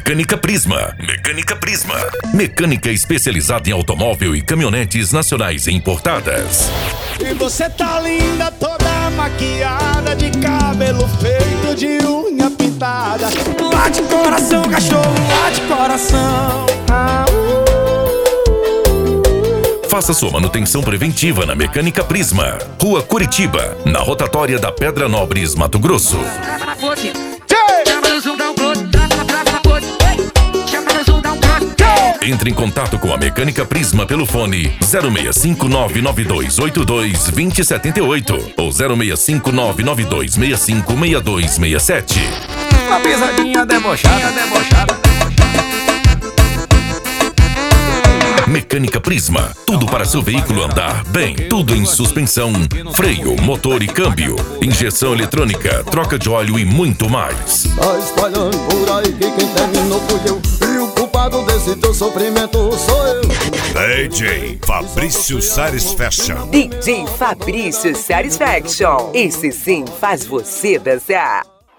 Mecânica Prisma. Mecânica Prisma. Mecânica especializada em automóvel e caminhonetes nacionais e importadas. E você tá linda, toda maquiada, de cabelo feito de unha pintada. Lá de coração, cachorro, lá de coração. Faça sua manutenção preventiva na Mecânica Prisma. Rua Curitiba, na rotatória da Pedra Nobres, Mato Grosso. Entre em contato com a Mecânica Prisma pelo fone 065992822078 ou 065992656267. Uma pisadinha debochada, debochada. Mecânica Prisma, tudo para seu veículo andar bem. Tudo em suspensão, freio, motor e câmbio, injeção eletrônica, troca de óleo e muito mais. Tá espalhando por aí que quem terminou fui eu, e o culpado desse teu sofrimento sou eu. DJ Fabrício Satisfaction. DJ Fabrício Satisfaction. Esse sim faz você dançar.